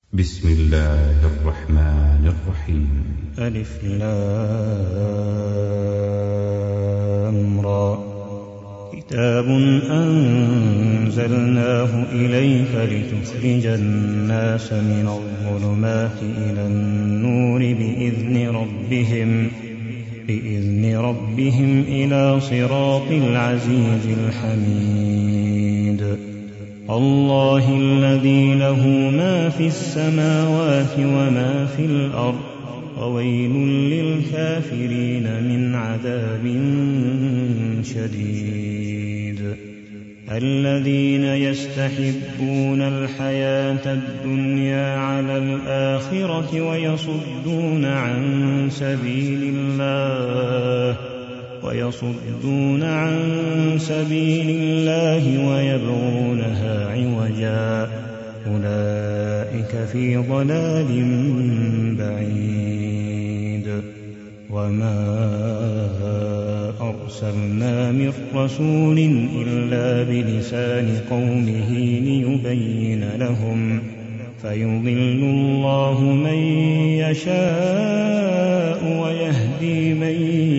بسم الله الرحمن الرحيم. ألف لام را. كتاب أنزلناه إليك لتخرج الناس من الظلمات إلى النور بإذن ربهم إلى صراط العزيز الحميد. الله الذي له ما في السماوات وما في الأرض وويل للكافرين من عذاب شديد. الذين يستحبون الحياة الدنيا على الآخرة ويصدون عن سبيل الله ويبغونها عوجا أولئك في ضلال بعيد. وما أرسلنا من رسول إلا بلسان قومه ليبين لهم فيضل الله من يشاء ويهدي من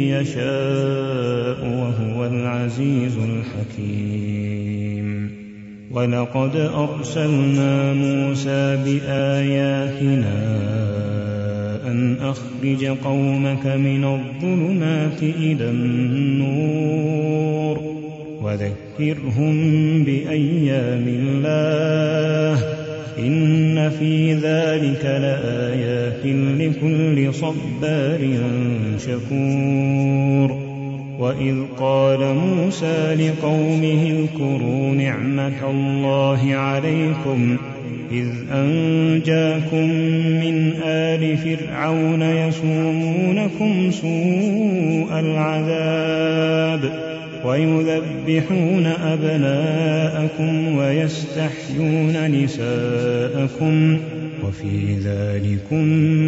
يشاء وهو العزيز الحكيم. ولقد أرسلنا موسى بآياتنا أن أخرج قومك من الظلمات إلى النور وذكرهم بأيام الله إن في ذلك لآيات لكل صبار شكور. وإذ قال موسى لقومه اذكروا نعمة الله عليكم إذ أنجاكم من آل فرعون يسومونكم سوء العذاب ويذبحون أبناءكم ويستحيون نساءكم وفي ذلكم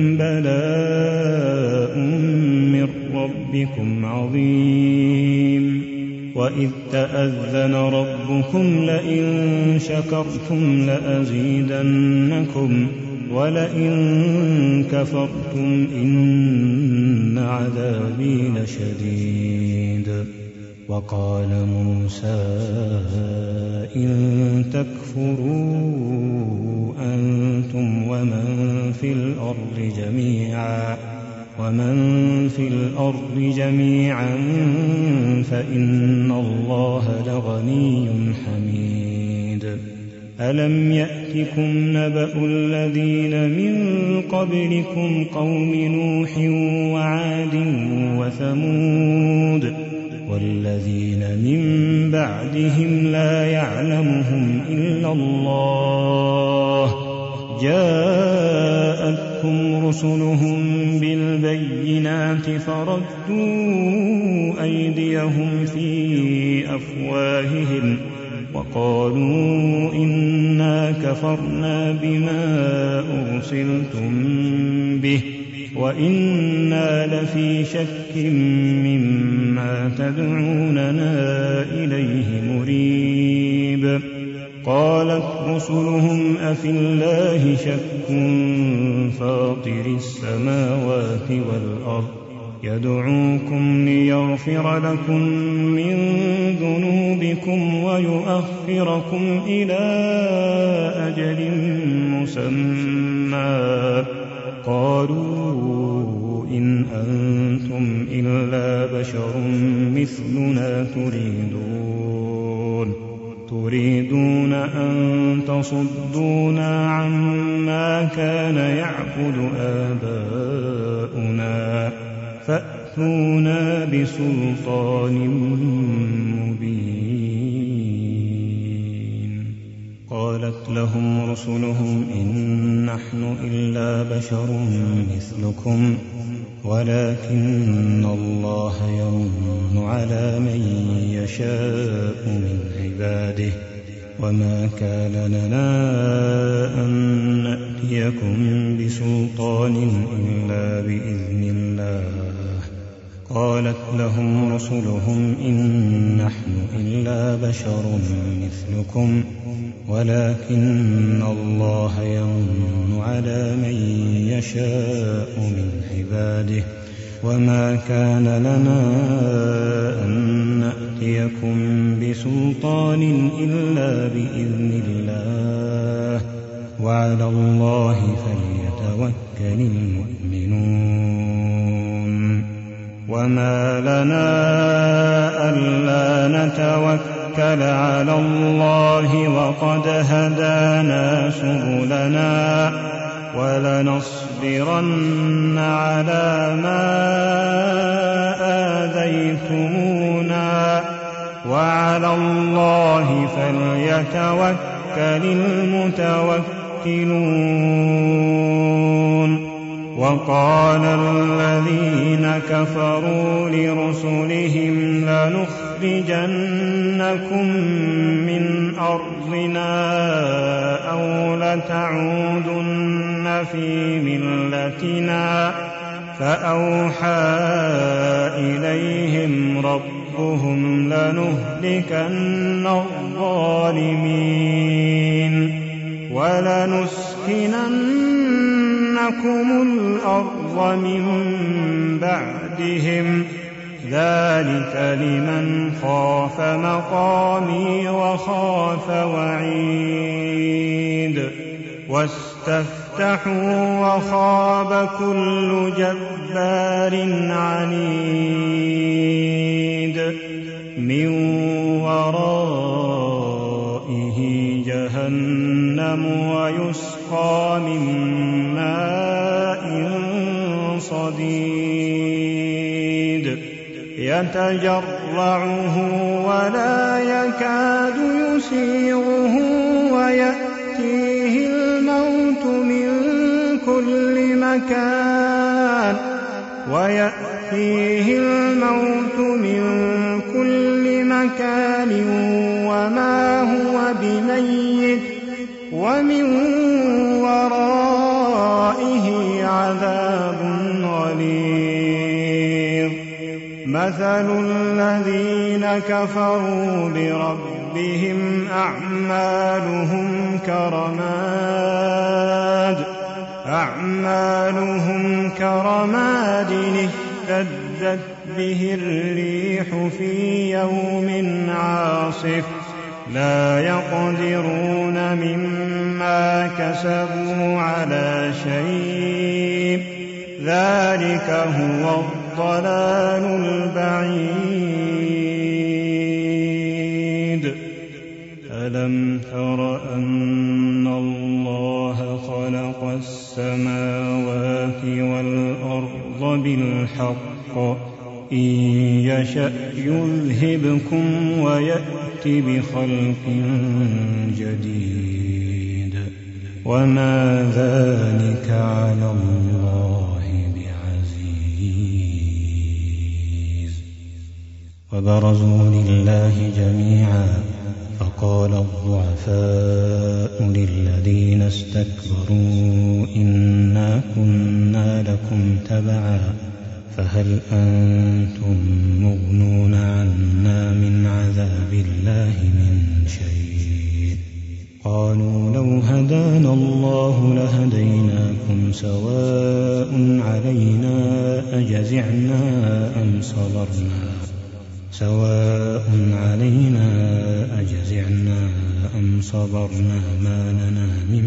بلاء من ربكم عظيم. وإذ تأذن ربكم لئن شكرتم لأزيدنكم ولئن كفرتم إن عذابي لشديد. وقال موسى إن تكفروا أنتم ومن في الأرض جميعا فإن الله لغني حميد. ألم يأتكم نبأ الذين من قبلكم قوم نوح وعاد وثمود والذين من بعدهم لا يعلمهم إلا الله جاءتهم رسلهم بالبينات فردوا أيديهم في أفواههم وقالوا إنا كفرنا بما أرسلتم به وإنا لفي شك مما تدعوننا إليه مريب. قالت رسلهم أفي الله شك فاطر السماوات والأرض يدعوكم ليغفر لكم من ذنوبكم ويؤخركم إلى أجل مسمى قالوا إن أنتم إلا بشر مثلنا تريدون أن تصدونا عما كان يعبد آباؤنا فأتونا بسلطان مبين. قالت لهم رسلهم إن نحن إلا بشر مثلكم ولكن الله يمن على من يشاء من عباده وما كان لنا أن نأتيكم بسلطان إلا بإذن الله. قالت لهم رسلهم إن نحن إلا بشر مثلكم ولكن الله يمن على من يشاء من عباده وما كان لنا أن نأتيكم بسلطان إلا بإذن الله وعلى الله فليتوكل المؤمنون وما لنا ألا نتوكل على الله وقد هدانا سبلنا ولنصبرن على ما آذيتمونا وعلى الله فليتوكل المتوكلون وقال الذين كفروا لرسلهم لنخرجنكم من أرضنا أو لتعودن في ملتنا فأوحى إليهم ربهم لنهلكن الظالمين ولنسكننكم الأرض من بعدهم ذلك لمن خاف مقامي وخاف وعيد واستفتحوا وخاب كل جبار عنيد من ورائه جهنم ويسقى من ماء صديد يتجرعه ولا يكاد يسيغه ويأتيه الموت من كل مكان وما هو بميت ومن ورائه عذاب غليظ مثل الذين كفروا بربهم أعمالهم كرماد اشتدت به الريح في يوم عاصف لا يقدرون مما كسبوا على شيء ذلك هو الضلال البعيد ألم تر أن الله خلق السماوات والأرض بالحق إن يشأ يذهبكم ويأت بخلق جديد وما ذلك على الله بعزيز وبرزوا لله جميعا فقال الضعفاء للذين استكبروا إنا كنا لكم تبعا فهل أنتم مغنون عنا من عذاب الله من شيء قالوا لو هدانا الله لهديناكم سواء علينا أجزعنا أم صبرنا ما لنا من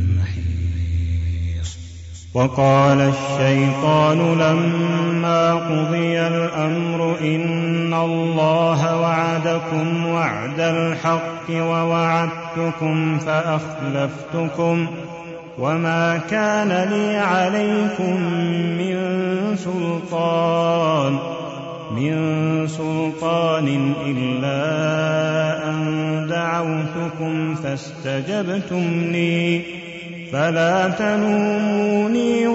محيص وقال الشيطان لما قضي الأمر إن الله وعدكم وعد الحق ووعدتكم فأخلفتكم وما كان لي عليكم من سلطان إلا أن دعوتكم فاستجبتم لي فلا تلوموني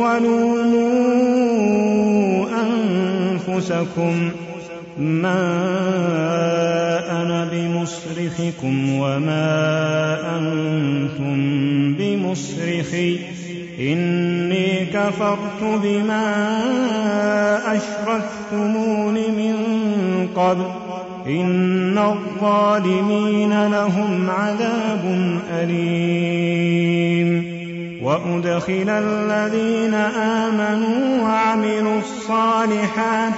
ولوموا أنفسكم ما أنا بمصرخكم وما أنتم بمصرخي إني كفرت بما أشركتمون من قبل إن الظالمين لهم عذاب أليم. وأدخل الذين آمنوا وعملوا الصالحات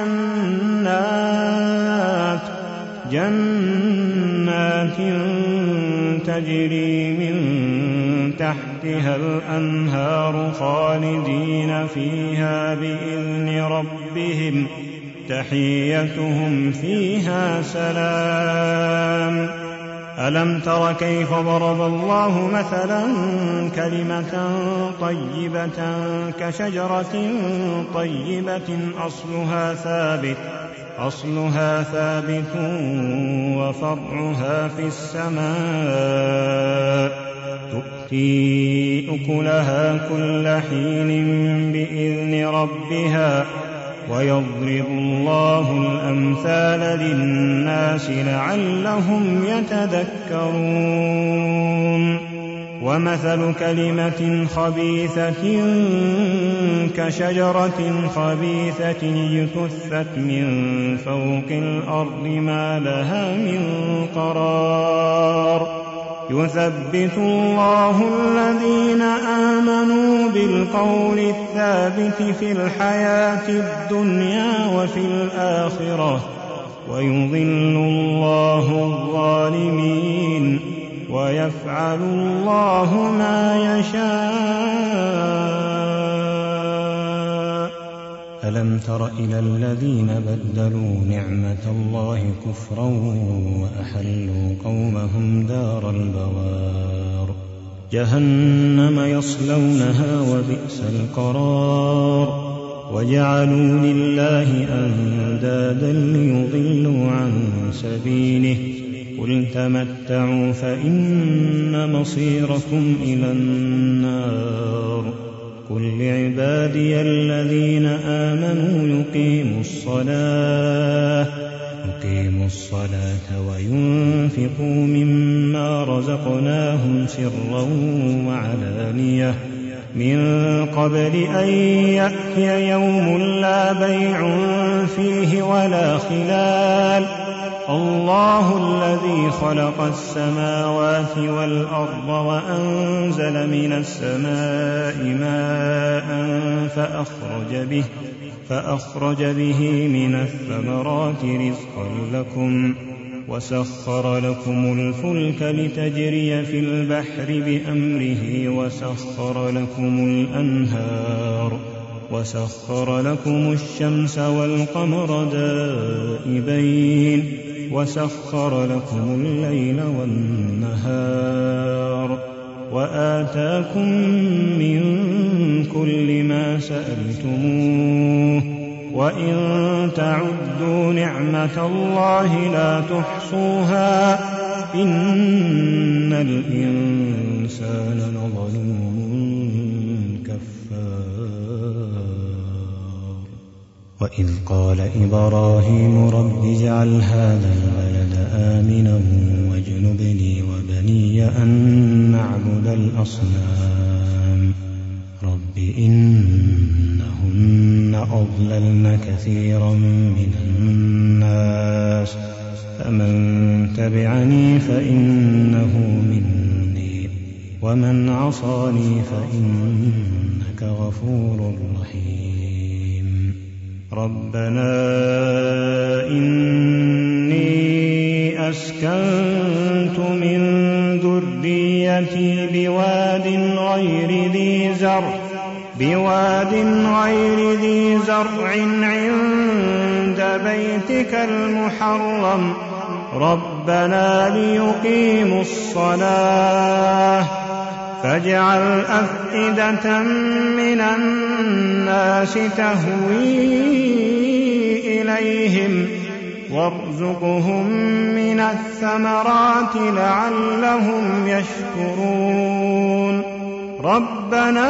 جنات تجري من تحتها الأنهار خالدين فيها بإذن ربهم تحيتهم فيها سلام. ألم تر كيف ضرب الله مثلا كلمة طيبة كشجرة طيبة أصلها ثابت وفرعها في السماء تؤتي أكلها كل حين بإذن ربها ويضرب الله الأمثال للناس لعلهم يتذكرون. ومثل كلمة خبيثة كشجرة خبيثة اجتثت من فوق الأرض ما لها من قرار. يثبت الله الذين آمنوا بالقول الثابت في الحياة الدنيا وفي الآخرة ويضل الله الظالمين ويفعل الله ما يشاء. ألم تر إلى الذين بدلوا نعمة الله كفرا وأحلوا قومهم دار البوار جهنم يصلونها وبئس القرار. وجعلوا لله أندادا ليضلوا عن سبيله قل تمتعوا فإن مصيركم إلى النار. قل لعبادي الذين آمنوا يقيموا الصلاة وينفقوا مما رزقناهم سرا وعلانية من قبل أن يأتي يوم لا بيع فيه ولا خلال. الله الذي خلق السماوات والأرض وأنزل من السماء ماء فأخرج به من الثمرات رزقا لكم وسخر لكم الفلك لتجري في البحر بأمره وسخر لكم الشمس والقمر دائبين وسخر لكم الليل والنهار وآتاكم من كل ما سألتموه وإن تعدوا نعمة الله لا تحصوها إن الإنسان لظلوم كفار. وإذ قال إبراهيم رب اجعل هذا البلد آمنا واجنبني وبني أن نعبد الأصنام رب إنهن أضللن كثيرا من الناس فمن تبعني فإنه مني ومن عصاني فإنك غفور رحيم. ربنا إني أسكنت من ذريتي بواد غير ذي زرع عند بيتك المحرم ربنا ليقيموا الصلاة فاجعل أفئدة من الناس تهوي إليهم وارزقهم من الثمرات لعلهم يشكرون. ربنا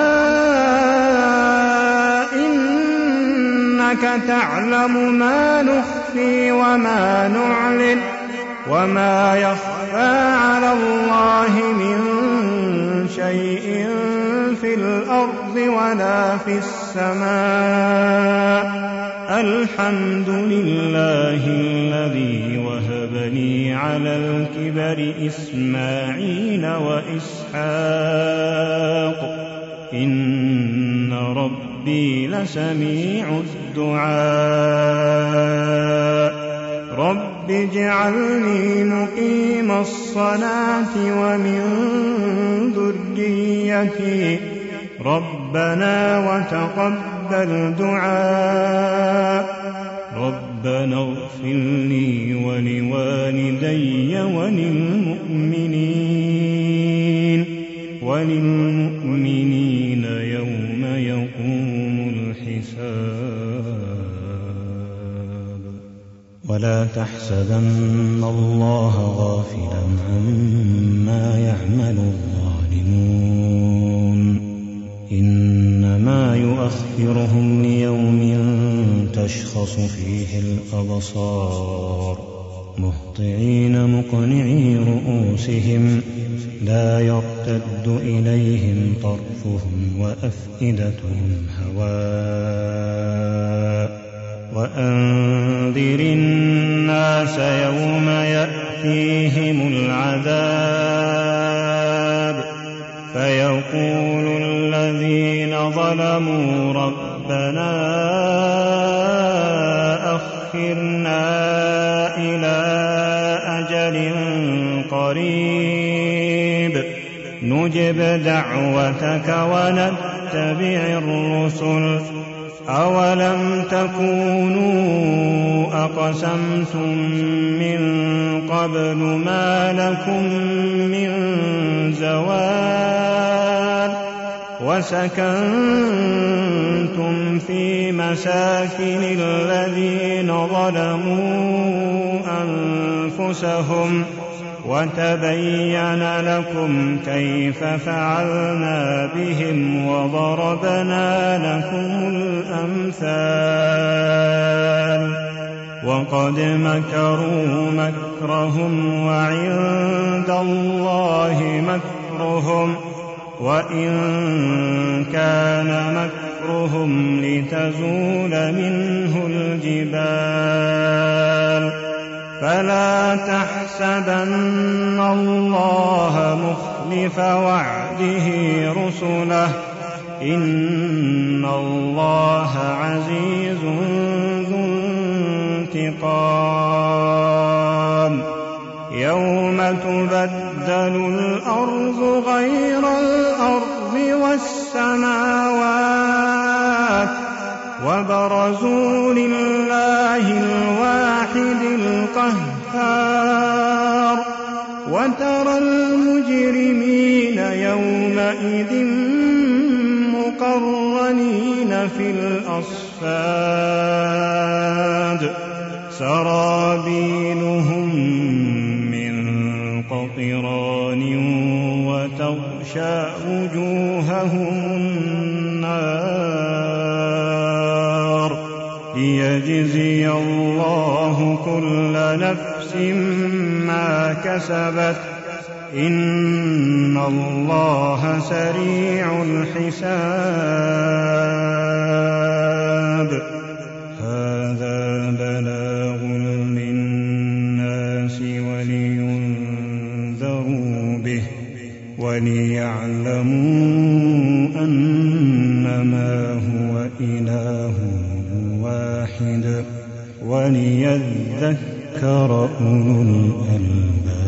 إنك تعلم ما نخفي وما نعلن وما يخفى على الله من شيء في الأرض ولا في السماء. الحمد لله الذي وهب لي على الكبر إسماعيل وإسحاق إن ربي لسميع الدعاء. رب اجعلني مقيم الصلاة ومن ذريتي ربنا وتقبل دعاء. ربنا اغفر لي ولوالدي وللمؤمنين يوم يقوم الحساب. ولا تحسبن الله غافلا عما يعمل الظالمون إنما يؤخرهم ليوم تشخص فيه الأبصار مهطعين مقنعي رؤوسهم لا يرتد إليهم طرفهم وأفئدتهم هواء. وأنذر الناس يوم يأتيهم العذاب فيقول الذين ظلموا ربنا أخرنا إلى أجل قريب نجب دعوتك ونتبع الرسل أولم تكونوا أقسمتم من قبل ما لكم من زوال وسكنتم في مساكن الذين ظلموا أنفسهم وتبين لكم كيف فعلنا بهم وضربنا لكم الأمثال. وقد مكروا مكرهم وعند الله مكرهم وإن كان مكرهم لتزول منه الجبال. فلا تحسبن الله مخلف وعده رسله إن الله عزيز ذو انتقام. يوم تبدل الأرض غير الأرض والسماوات وبرزوا لله الواحد القهار. وترى المجرمين يومئذ مقرنين في الأصفاد سرابيلهم من قطران وتغشى وجوههم النار ليجزي الله كل نفس ما كسبت إن الله سريع الحساب. هذا بلاغ للناس ولينذروا به وليعلموا أنما هو إله واحد وليذكر أولو الألباب.